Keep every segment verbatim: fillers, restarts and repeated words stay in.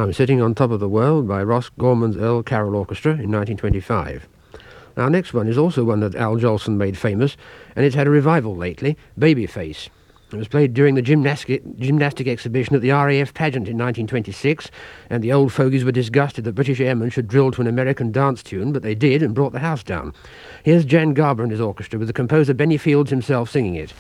I'm Sitting on Top of the World by Ross Gorman's Earl Carroll Orchestra in nineteen twenty-five. Our next one is also one that Al Jolson made famous, and it's had a revival lately, Babyface. It was played during the gymnastic, gymnastic exhibition at the R A F pageant in nineteen twenty-six, and the old fogies were disgusted that British airmen should drill to an American dance tune, but they did and brought the house down. Here's Jan Garber and his orchestra, with the composer Benny Fields himself singing it.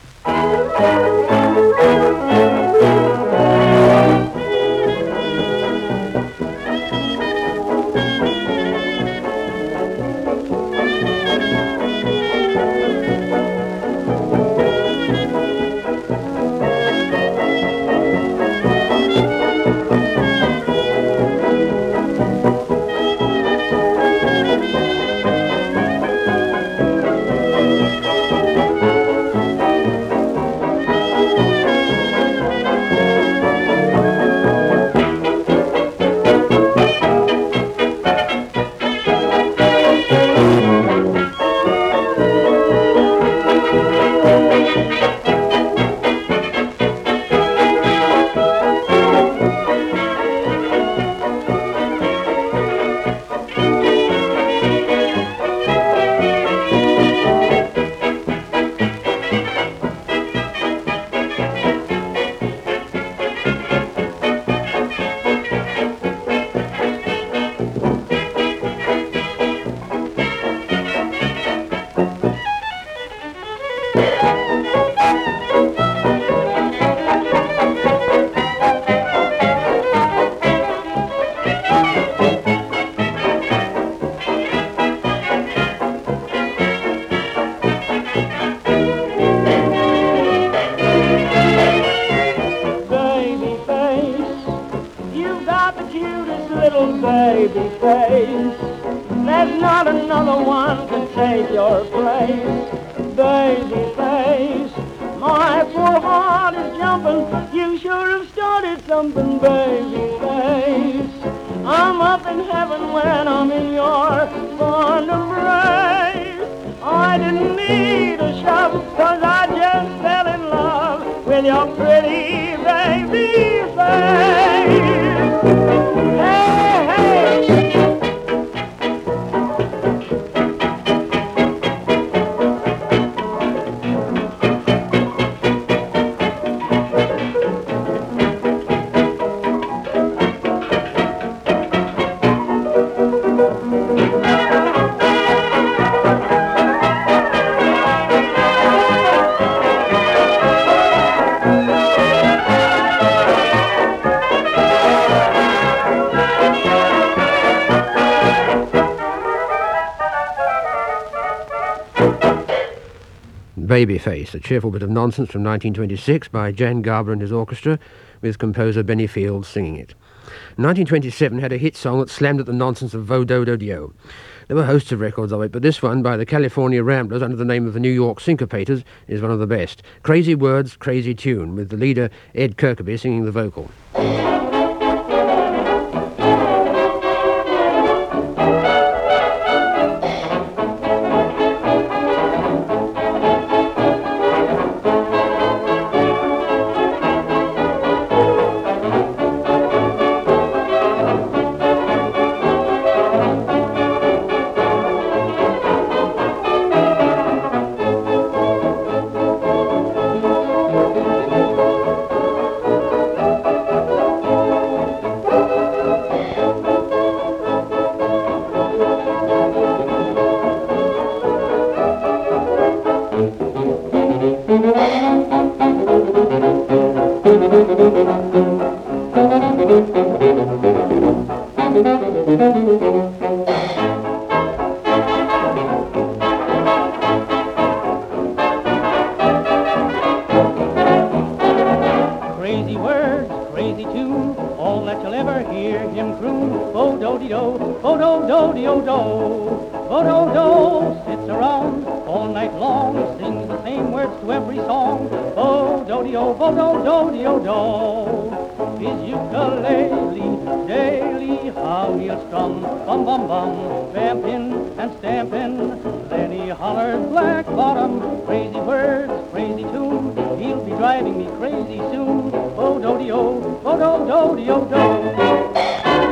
Baby face, there's not another one can take your place. Baby face, my poor heart is jumping. You sure have started something, baby face. I'm up in heaven when I'm in your fond embrace. I didn't need a shove, cause I just fell in love with your pretty baby face. Hey, hey. Babyface, a cheerful bit of nonsense from nineteen twenty-six by Jan Garber and his orchestra, with composer Benny Fields singing it. nineteen twenty-seven had a hit song that slammed at the nonsense of Vo-Do-Do-Dio. There were hosts of records of it, but this one, by the California Ramblers under the name of the New York Syncopators, is one of the best. Crazy words, crazy tune, with the leader Ed Kirkby singing the vocal. Crazy words, crazy tune, all that you'll ever hear him croon. Vo-Do-De-Do, Vo-Do-Do-De-O-Do. Vo-Do-Do sits around all night long, sings the same words to every song. Vo-Do-De-O, Vo-Do-Do-De-O-Do. His ukulele, daily how he'll strum, bum bum bum, vamping and stamping. Then he hollers black bottom, crazy words, crazy tune. He'll be driving me crazy soon. Vo-Do-De-O, Vo-Do-Do-De-O-Do.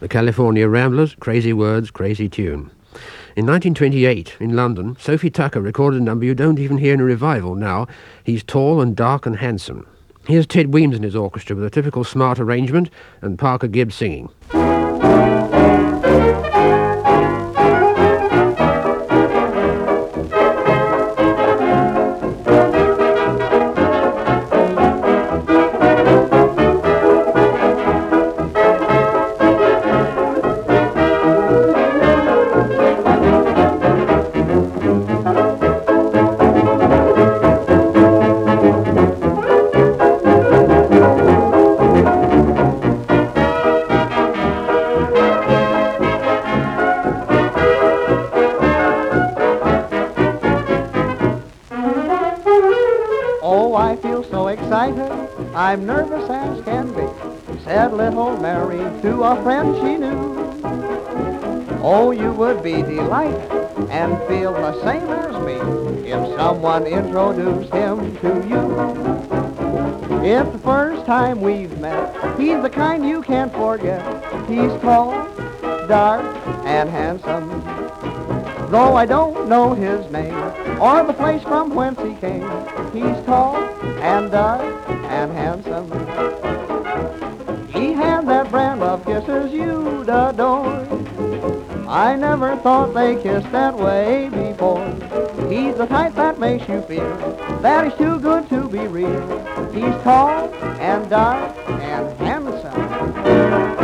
The California Ramblers, Crazy Words, Crazy Tune. In nineteen twenty-eight, in London, Sophie Tucker recorded a number you don't even hear in a revival now. He's tall and dark and handsome. Here's Ted Weems and his orchestra with a typical smart arrangement and Parker Gibbs singing. I'm nervous as can be, said little Mary to a friend she knew. Oh, you would be delighted and feel the same as me if someone introduced him to you. If the first time we've met, he's the kind you can't forget. He's tall, dark, and handsome. Though I don't know his name or the place from whence he came, he's tall and dark and handsome. He had that brand of kisses you'd adore. I never thought they kissed that way before. He's the type that makes you feel that he's too good to be real. He's tall and dark and handsome.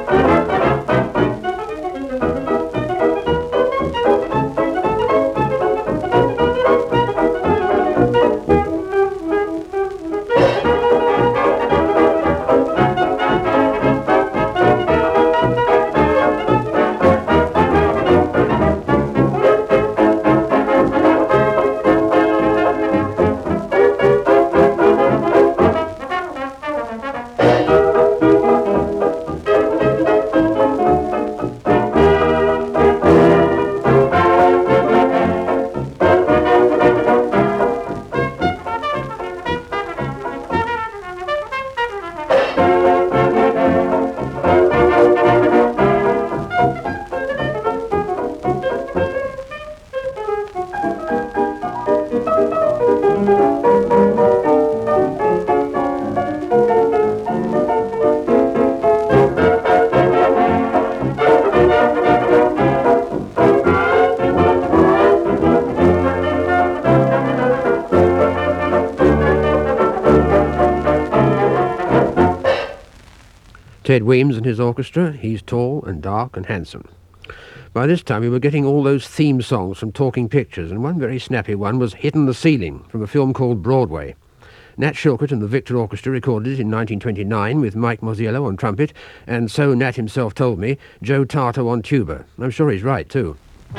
Ted Weems and his orchestra, He's Tall and Dark and Handsome. By this time we were getting all those theme songs from Talking Pictures, and one very snappy one was Hittin' the Ceiling from a film called Broadway. Nat Shilkert and the Victor Orchestra recorded it in nineteen twenty-nine with Mike Mosiello on trumpet, and so Nat himself told me, Joe Tarto on tuba. I'm sure he's right too.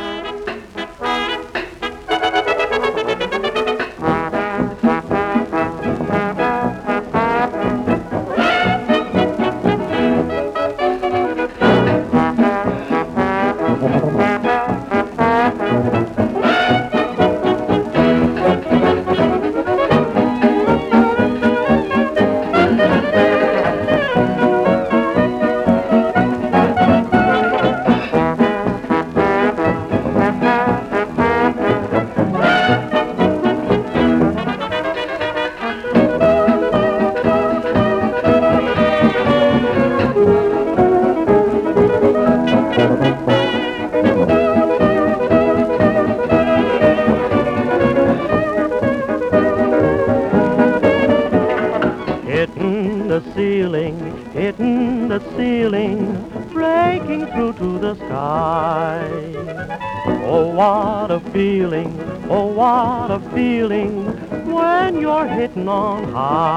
Hitting the ceiling, breaking through to the sky. Oh, what a feeling, oh, what a feeling, when you're hitting on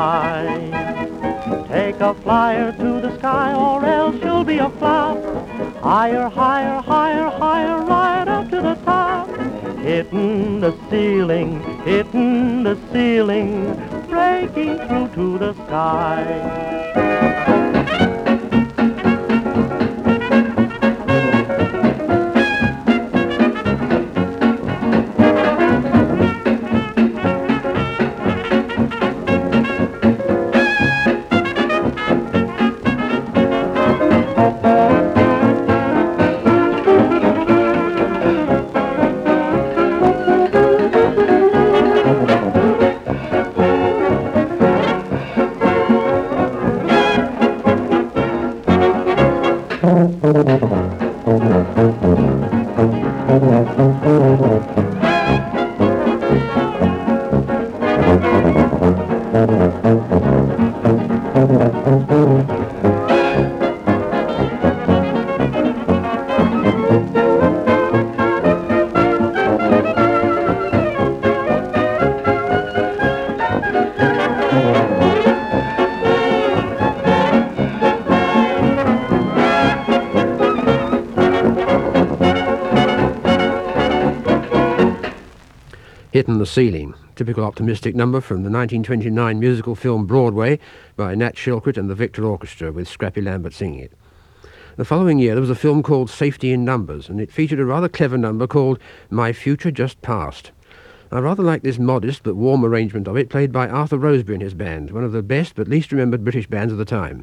high. Take a flyer to the sky, or else you'll be a flop. Higher, higher, higher, higher, right up to the top. Hitting the ceiling, hitting the ceiling, breaking through to the sky. Hitting the Ceiling, typical optimistic number from the nineteen twenty-nine musical film Broadway by Nat Shilkret and the Victor Orchestra, with Scrappy Lambert singing it. The following year there was a film called Safety in Numbers, and it featured a rather clever number called My Future Just Past. I rather like this modest but warm arrangement of it, played by Arthur Rosebery and his band, one of the best but least remembered British bands of the time.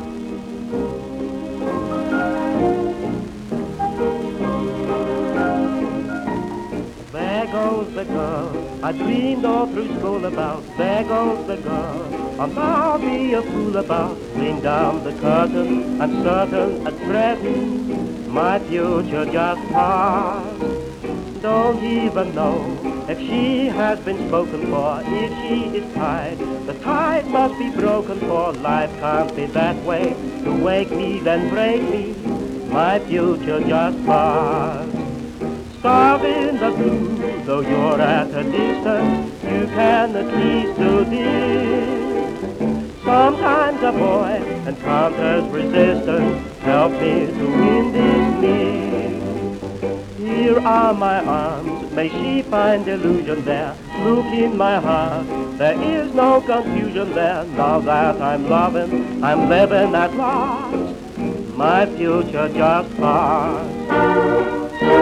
There goes the girl I dreamed all through school about. There goes the girl I'll now be a fool about. Lean down the curtain, I'm certain at present my future just passed. Don't even know if she has been spoken for, if she is tied. The tide must be broken, for life can't be that way. To wake me, then break me, my future just passed. Starve in the blue, though you're at a distance, you can at least do this. Sometimes a boy encounters resistance, help me to win this need. Here are my arms, may she find illusion there. Look in my heart, there is no confusion there. Now that I'm loving, I'm living at last, my future just passed.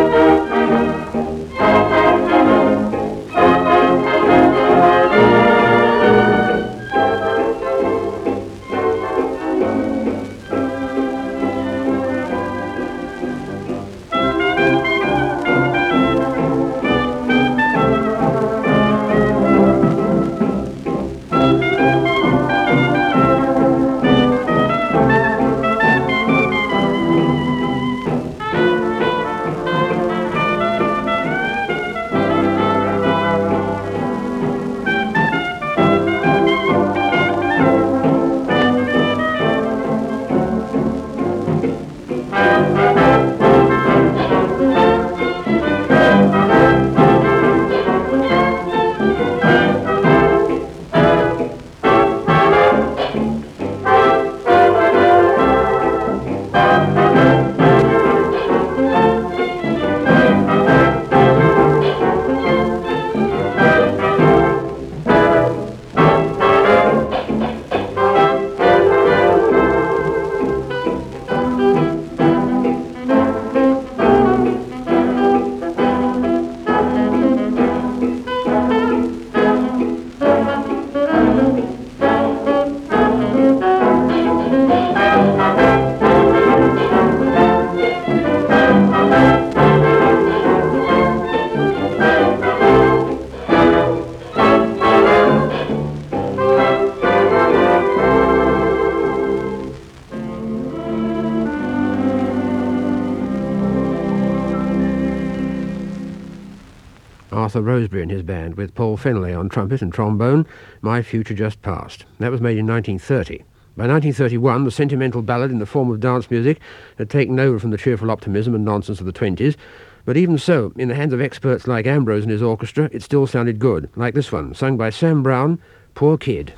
Arthur Rosebery and his band, with Paul Fennelly on trumpet and trombone, My Future Just Past. That was made in nineteen thirty. By nineteen thirty-one, the sentimental ballad in the form of dance music had taken over from the cheerful optimism and nonsense of the twenties, but even so, in the hands of experts like Ambrose and his orchestra, it still sounded good, like this one, sung by Sam Brown, Poor Kid.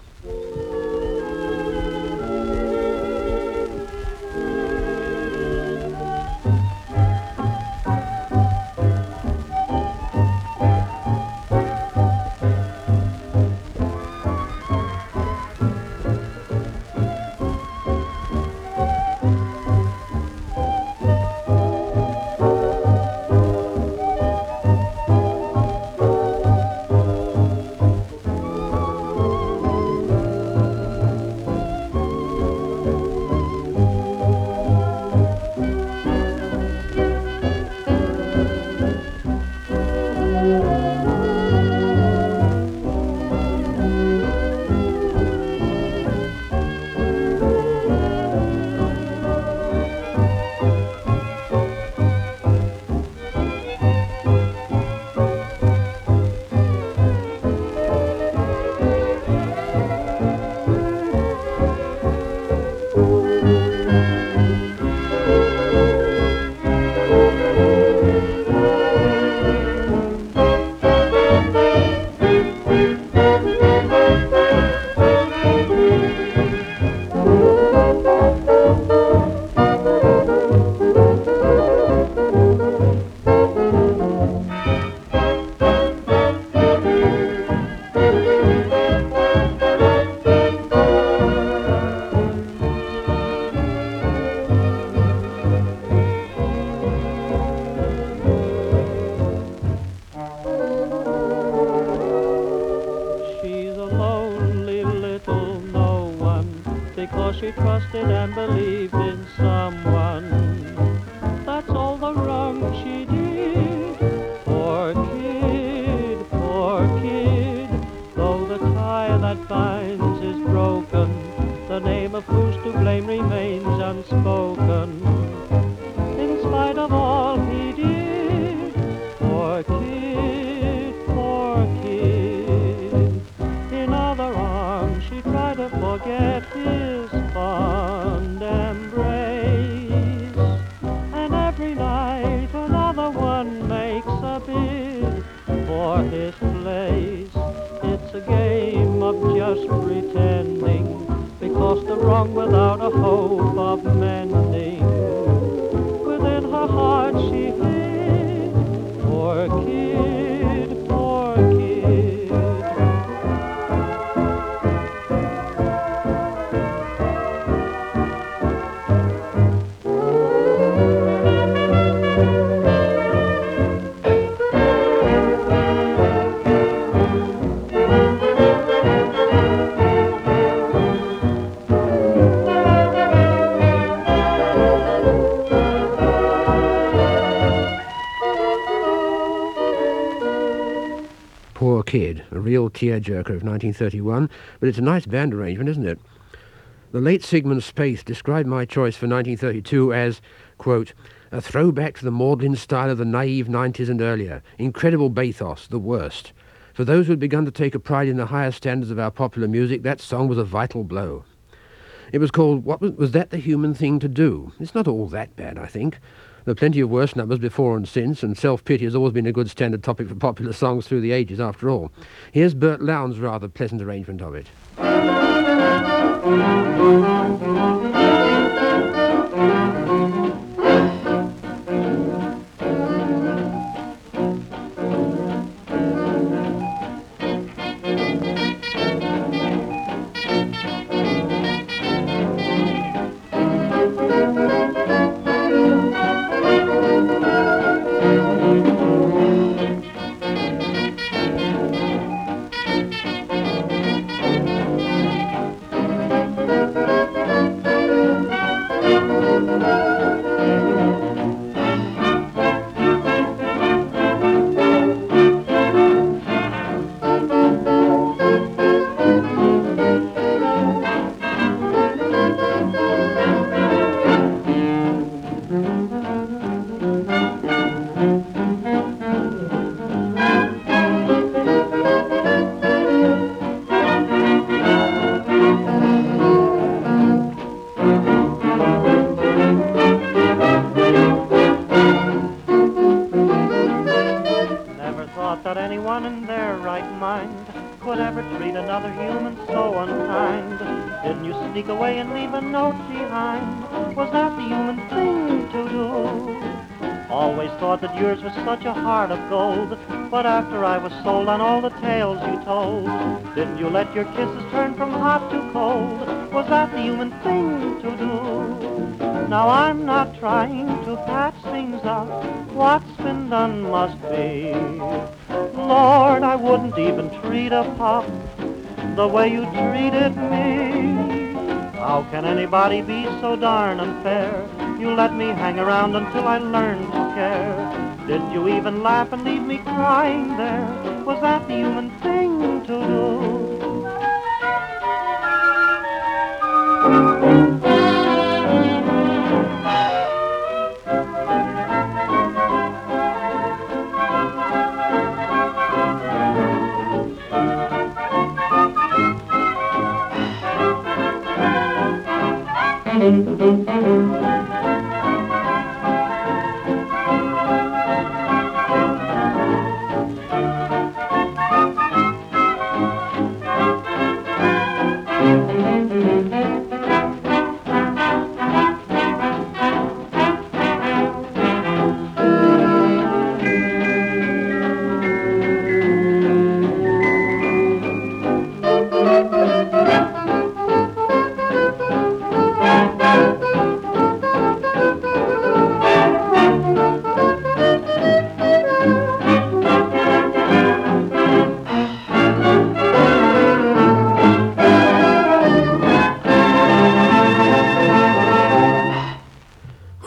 because she trusted and believed in someone. That's all the wrong she did. Poor kid, poor kid, though the tie that binds is broken, the name of who's to blame remains unspoken. In spite of all he did, poor kid, poor kid. In other arms she tried to forget his fond embrace, and every night another one makes a bid for his place. It's a game of just pretending, because the wrong without a hope of mending within her heart she hid. Poor kid, poor kid. Poor Kid, a real tearjerker of nineteen thirty-one, but it's a nice band arrangement, isn't it? The late Sigmund Spaeth described my choice for nineteen thirty-two as, quote, a throwback to the maudlin style of the naive nineties and earlier, incredible bathos, the worst. For those who had begun to take a pride in the higher standards of our popular music, that song was a vital blow. It was called What Was, was That the Human Thing to Do? It's not all that bad, I think. There are plenty of worse numbers before and since, and self-pity has always been a good standard topic for popular songs through the ages, after all. Here's Bert Lowndes' rather pleasant arrangement of it. That anyone in their right mind could ever treat another human so unkind. Didn't you sneak away and leave a note behind? Was that the human thing to do? Always thought that yours was such a heart of gold, but after I was sold on all the tales you told, didn't you let your kisses turn from hot to cold? Was that the human thing to do? Now I'm not trying to patch things up, what's been done must be. Lord, I wouldn't even treat a pup the way you treated me. How can anybody be so darn unfair? You let me hang around until I learned to care. Didn't you even laugh and leave me crying there? Was that the human thing to do?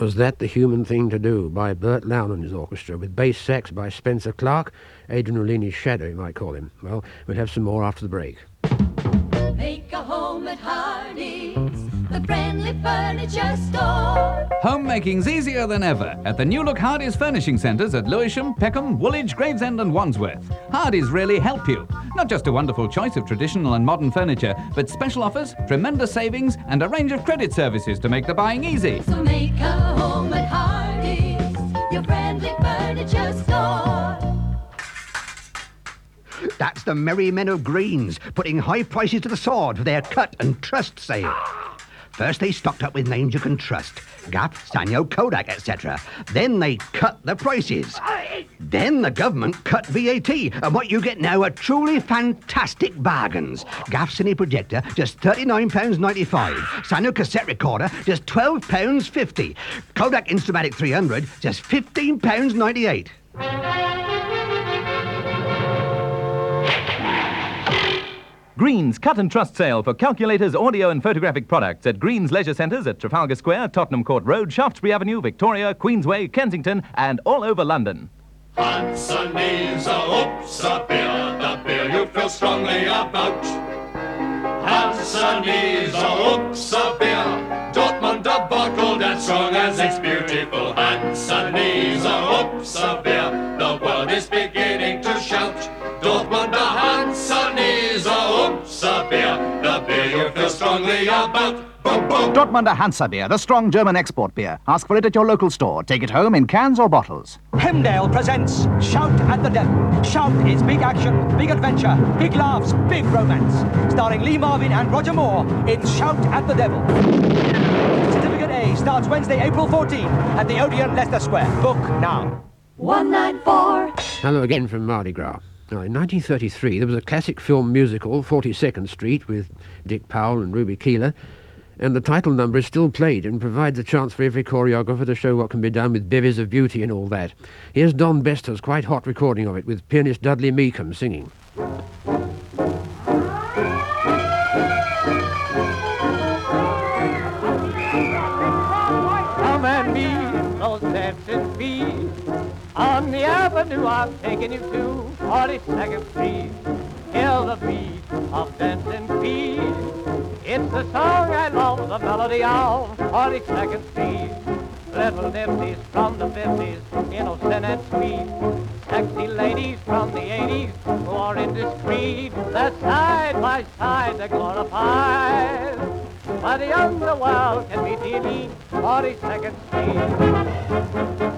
Was That the Human Thing to Do by Bert Lown and his orchestra, with bass sax by Spencer Clark, Adrian Rollini's shadow, you might call him. Well, we'll have some more after the break. Make a home at Hardy's, the friendly furniture store. Homemaking's easier than ever at the new look Hardy's Furnishing Centres at Lewisham, Peckham, Woolwich, Gravesend and Wandsworth. Hardy's really help you. Not just a wonderful choice of traditional and modern furniture, but special offers, tremendous savings and a range of credit services to make the buying easy. So make a home at Hardy's, your friendly furniture store. That's the merry men of Greens, putting high prices to the sword for their cut and trust sale. First they stocked up with names you can trust, Gap, Sanyo, Kodak, et cetera. Then they cut the prices. Then the government cut V A T, and what you get now are truly fantastic bargains. Gap Cine Projector, just thirty-nine pounds ninety-five. Sanyo Cassette Recorder, just twelve pounds fifty. Kodak Instamatic three hundred, just fifteen pounds ninety-eight. Green's Cut and Trust Sale for calculators, audio and photographic products at Green's Leisure Centres at Trafalgar Square, Tottenham Court Road, Shaftesbury Avenue, Victoria, Queensway, Kensington and all over London. Hansonese, oops, a beer, the beer you feel strongly about. Hansonese, oops, a beer, Dortmund a bottled and strong as it's beautiful. Hansonese, oops, a beer, the world is beginning to shout. Dortmund a Hansonese, oops, a beer, the beer you feel strongly about. Boom, boom. Dortmunder Hansa beer, the strong German export beer. Ask for it at your local store. Take it home in cans or bottles. Hemdale presents Shout at the Devil. Shout is big action, big adventure, big laughs, big romance. Starring Lee Marvin and Roger Moore in Shout at the Devil. Certificate A starts Wednesday, April fourteenth at the Odeon, Leicester Square. Book now. one nine four. Hello again from Mardi Gras. Now, in nineteen thirty-three, there was a classic film musical, forty-second Street, with Dick Powell and Ruby Keeler, and the title number is still played and provides a chance for every choreographer to show what can be done with bevies of beauty and all that. Here's Don Bester's quite hot recording of it, with pianist Dudley Meekham singing. Come and meet those dancing feet. On the avenue I've taken you to forty-second Street. Hear the beat of dancing feet. It's the song I love, the melody of forty-second Street. Little nifties from the fifties, innocent and sweet. Sexy ladies from the eighties who are indiscreet. They're side by side, they're glorified. By the underworld can be the elite, forty-second Street.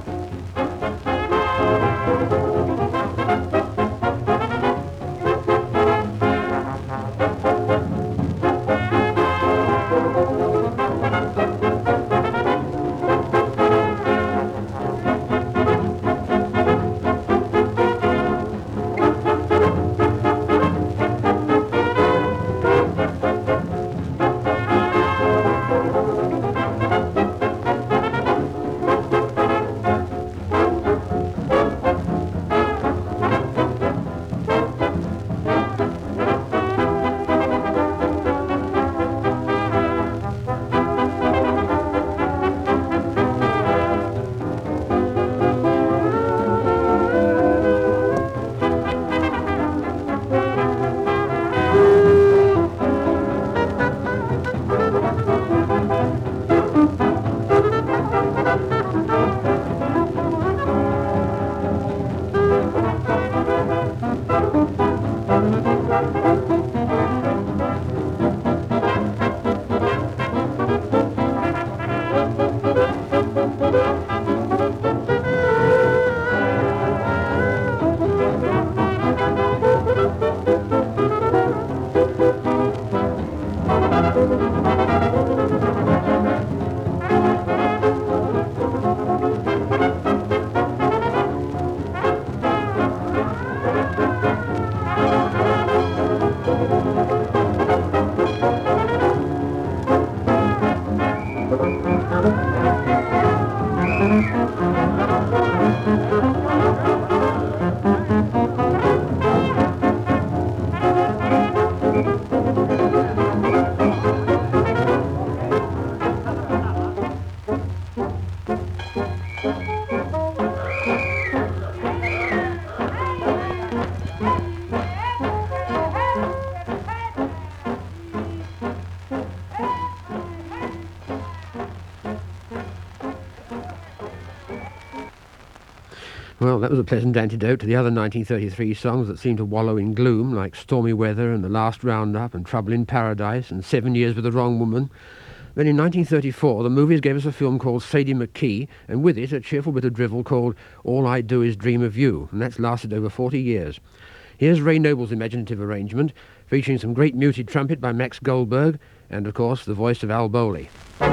Well, that was a pleasant antidote to the other nineteen thirty-three songs that seemed to wallow in gloom, like Stormy Weather and The Last Roundup and Trouble in Paradise and Seven Years with the Wrong Woman. Then in nineteen thirty-four, the movies gave us a film called Sadie McKee, and with it a cheerful bit of drivel called All I Do Is Dream of You, and that's lasted over forty years. Here's Ray Noble's imaginative arrangement, featuring some great muted trumpet by Max Goldberg, and of course the voice of Al Bowley.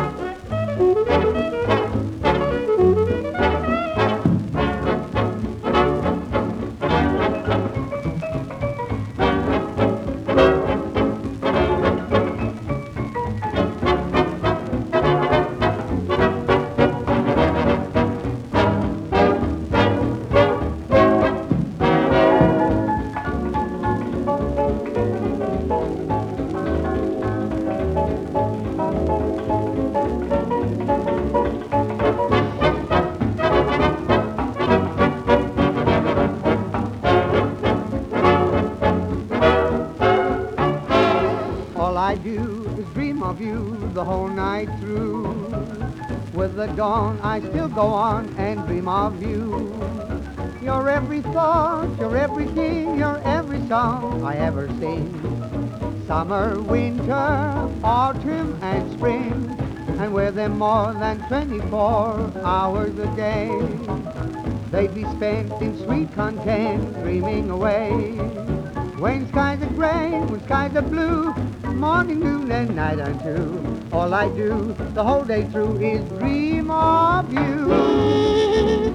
All I do is dream of you the whole night through. With the dawn, I still go on and dream of you. You're every thought, you're everything, you're every song I ever sing. Summer, winter, autumn, and spring, and with them more than twenty-four hours a day, they'd be spent in sweet content, dreaming away. When skies are gray, when skies are blue, morning, noon, and night unto, all I do the whole day through is dream of you.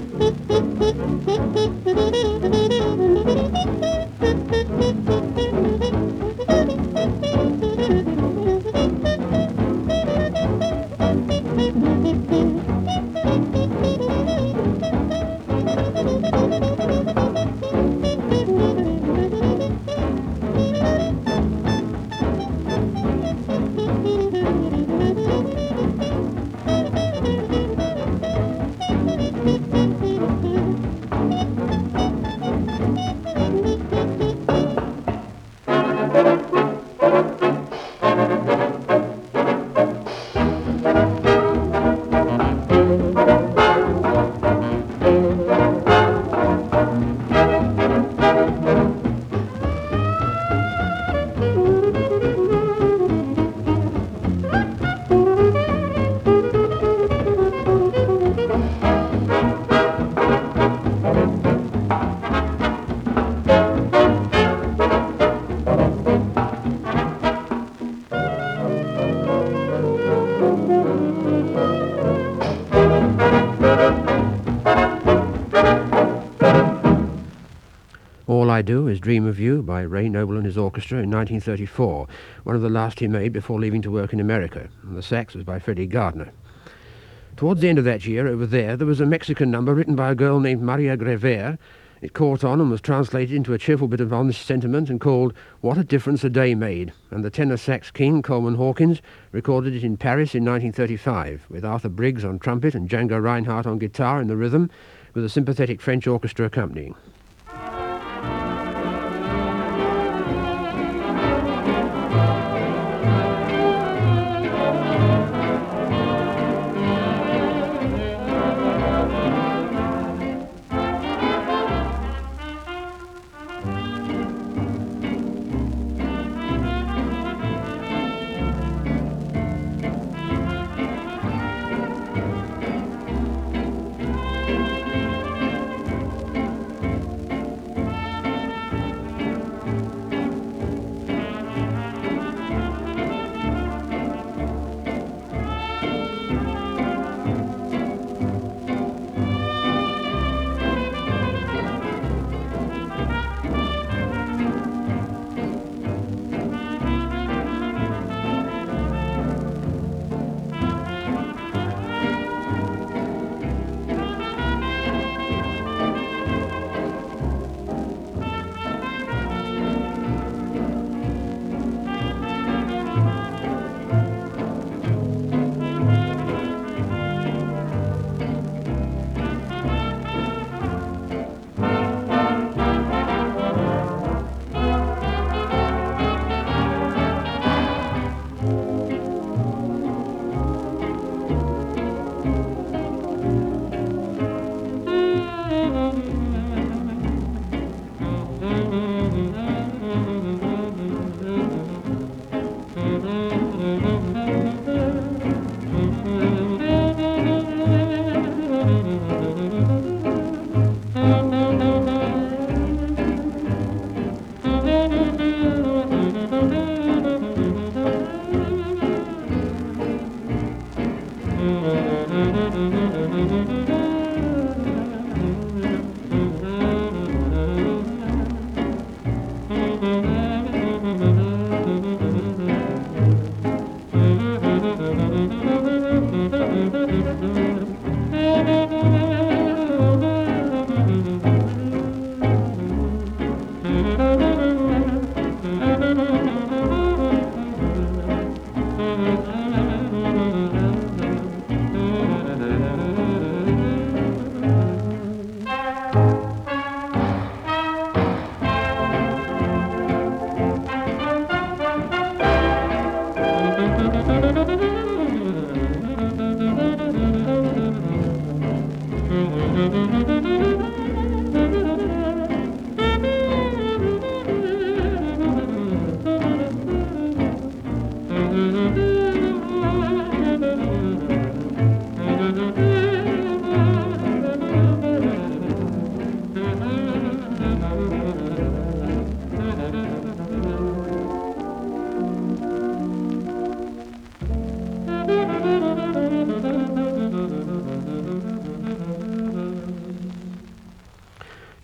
All I Do Is Dream of You by Ray Noble and his orchestra in nineteen thirty-four, one of the last he made before leaving to work in America, and the sax was by Freddie Gardner. Towards the end of that year, over there, there was a Mexican number written by a girl named Maria Grever. It caught on and was translated into a cheerful bit of honest sentiment and called What a Difference a Day Made, and the tenor sax king, Coleman Hawkins, recorded it in Paris in nineteen thirty-five, with Arthur Briggs on trumpet and Django Reinhardt on guitar in the rhythm, with a sympathetic French orchestra accompanying.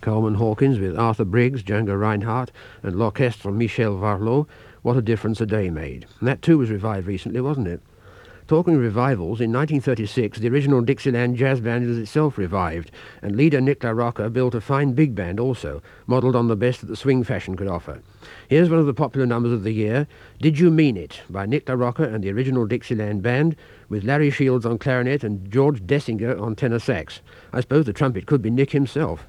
Coleman Hawkins with Arthur Briggs, Django Reinhardt, and L'Orchestre from Michel Varlot, What a Difference a Day Made. And that too was revived recently, wasn't it? Talking of revivals, in nineteen thirty-six, the original Dixieland Jazz Band was itself revived, and leader Nick LaRocca built a fine big band also, modelled on the best that the swing fashion could offer. Here's one of the popular numbers of the year, Did You Mean It, by Nick LaRocca and the original Dixieland Band, with Larry Shields on clarinet and George Dessinger on tenor sax. I suppose the trumpet could be Nick himself.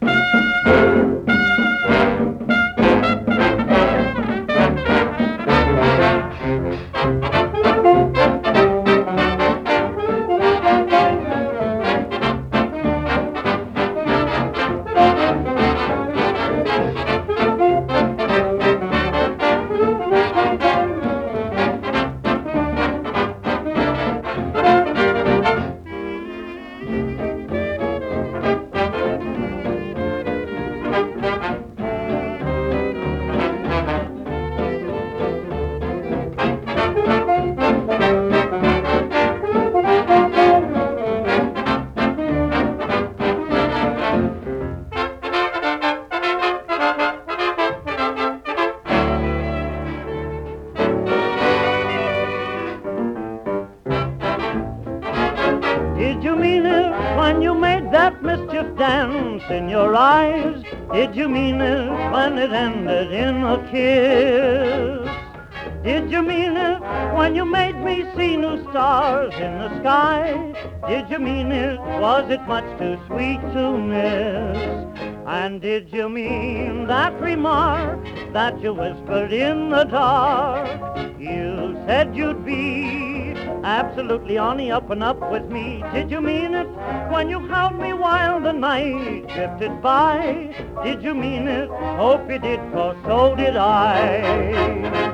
Did you mean it when you made that mischief dance in your eyes? Did you mean it when it ended in a kiss? Did you mean it when you made me see new stars in the sky? Did you mean it? Was it much too sweet to miss? And did you mean that remark that you whispered in the dark? You said you'd be absolutely on the up and up with me. Did you mean it when you held me while the night drifted by? Did you mean it? Hope you did, 'cause so did I.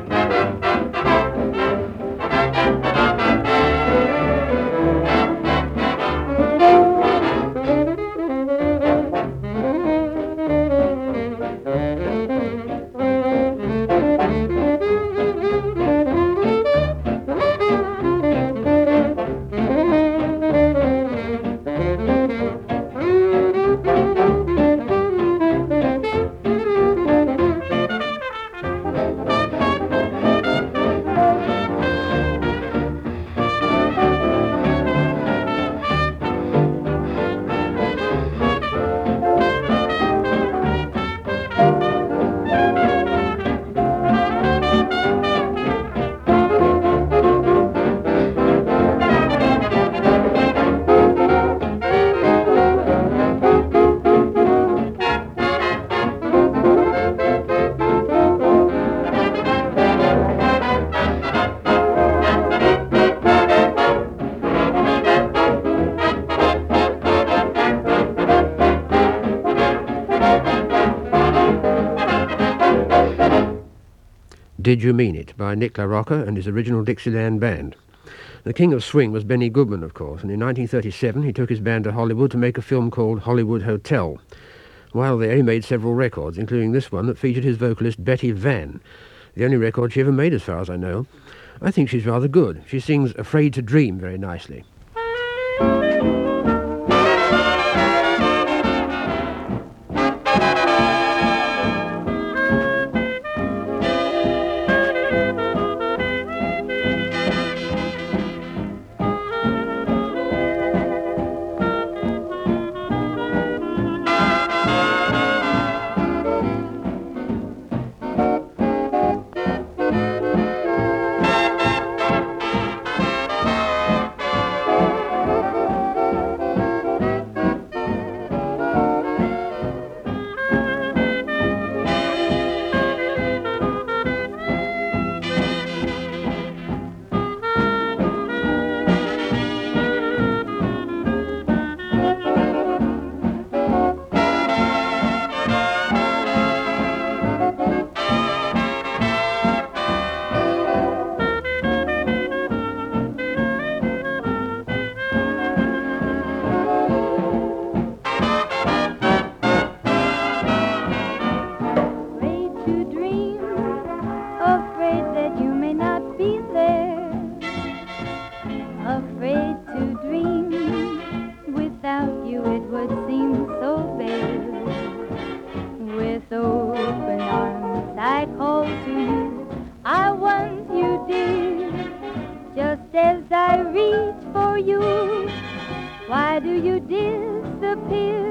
Did You Mean It, by Nick LaRocca and his original Dixieland Band. The king of swing was Benny Goodman, of course, and in nineteen thirty-seven he took his band to Hollywood to make a film called Hollywood Hotel. While there, he made several records, including this one that featured his vocalist Betty Van, the only record she ever made as far as I know. I think she's rather good. She sings Afraid to Dream very nicely. for you. Why do you disappear?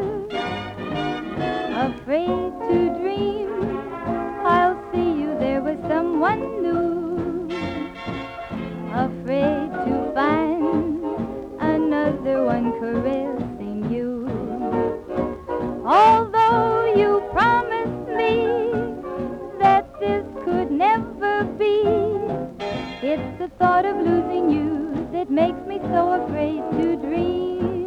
Afraid to dream I'll see you there with someone new. Afraid to find another one caressing you. Although you promised me that this could never be, it's the thought of losing you that makes me so afraid to dream.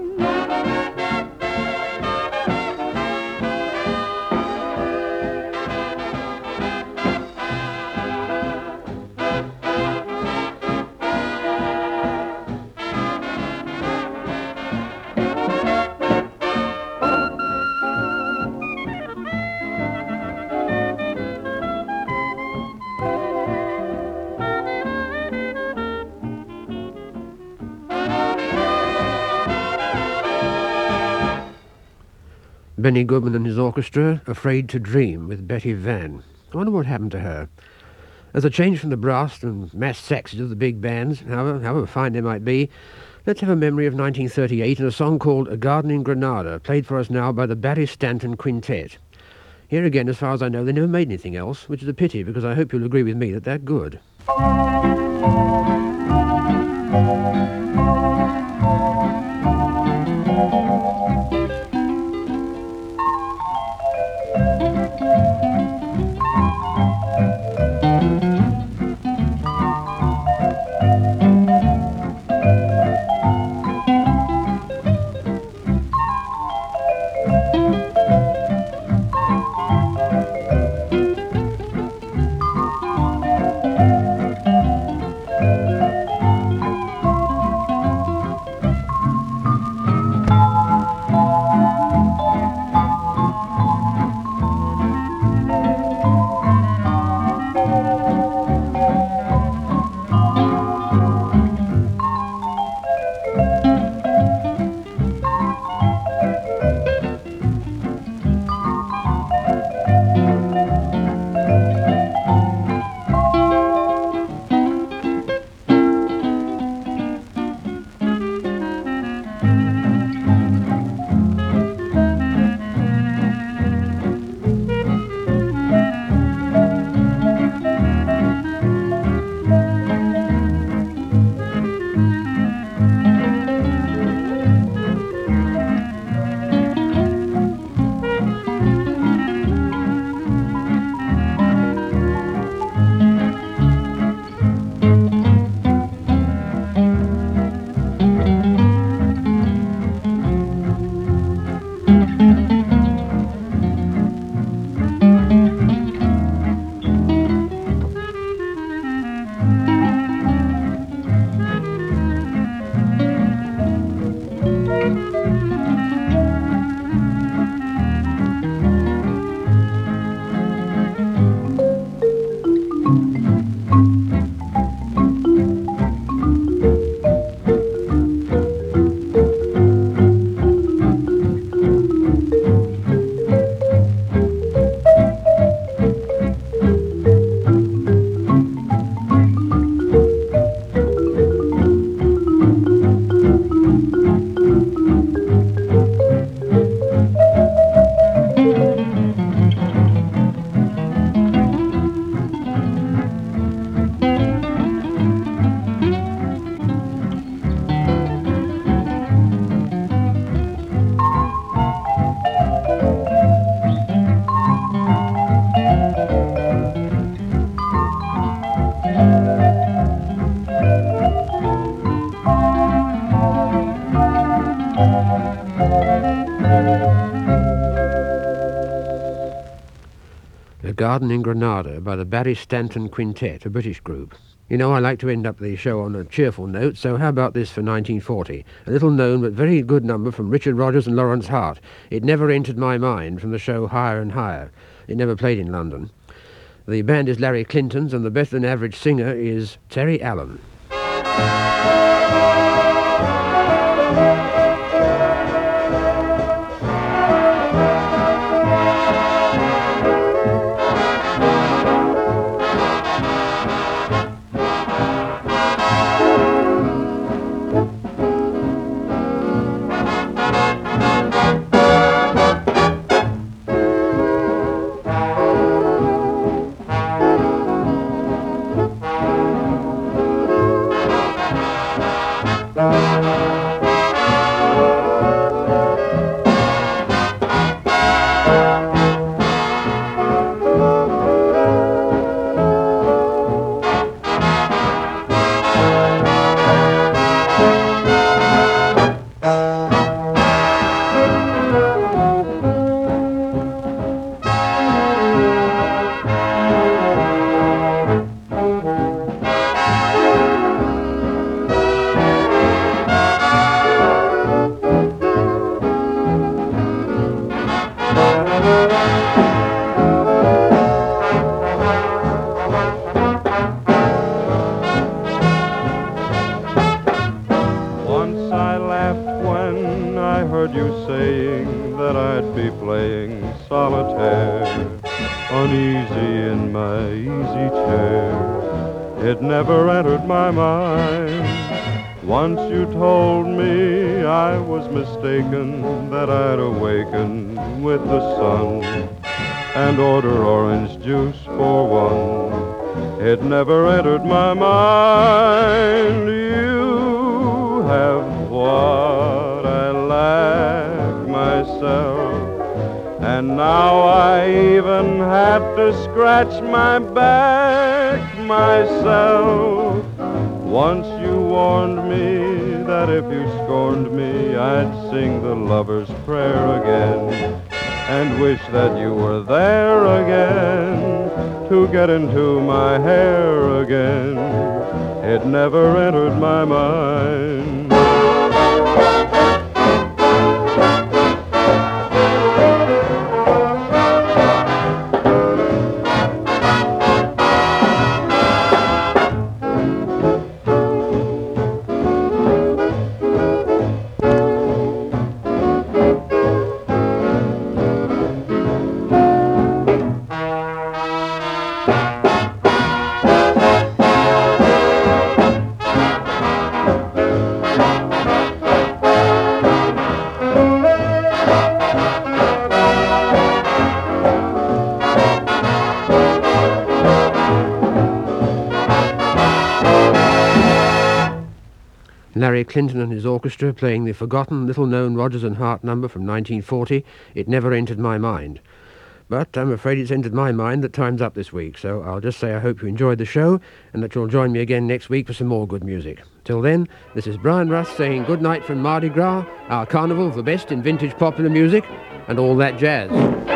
Benny Goodman and his orchestra, Afraid to Dream, with Betty Van. I wonder what happened to her. As a change from the brass and mass saxes of the big bands, however, however fine they might be, let's have a memory of nineteen thirty-eight and a song called A Garden in Granada, played for us now by the Barry Stanton Quintet. Here again, as far as I know, they never made anything else, which is a pity, because I hope you'll agree with me that they're good. A Garden in Granada by the Barry Stanton Quintet, a British group. You know, I like to end up the show on a cheerful note, so how about this for nineteen forty? A little known but very good number from Richard Rodgers and Lawrence Hart. It Never Entered My Mind, from the show Higher and Higher. It never played in London. The band is Larry Clinton's, and the better-than-average singer is Terry Allen. Once I laughed when I heard you saying that I'd be playing solitaire, uneasy in my easy chair. It never entered my mind. Once you told me I was mistaken, that I'd awaken with the sun and order orange juice for one. It never entered my mind. You have what I lack myself, and now I even have to scratch my back myself. Once you warned me that if you scorned me, I'd sing the lover's prayer again, and wish that you were there again to get into my hair again. It never entered my mind. Larry Clinton and his orchestra playing the forgotten, little-known Rodgers and Hart number from nineteen forty, It Never Entered My Mind. But I'm afraid it's entered my mind that time's up this week, so I'll just say I hope you enjoyed the show and that you'll join me again next week for some more good music. Till then, this is Brian Russ saying good night from Mardi Gras, our carnival of the best in vintage popular music, and all that jazz.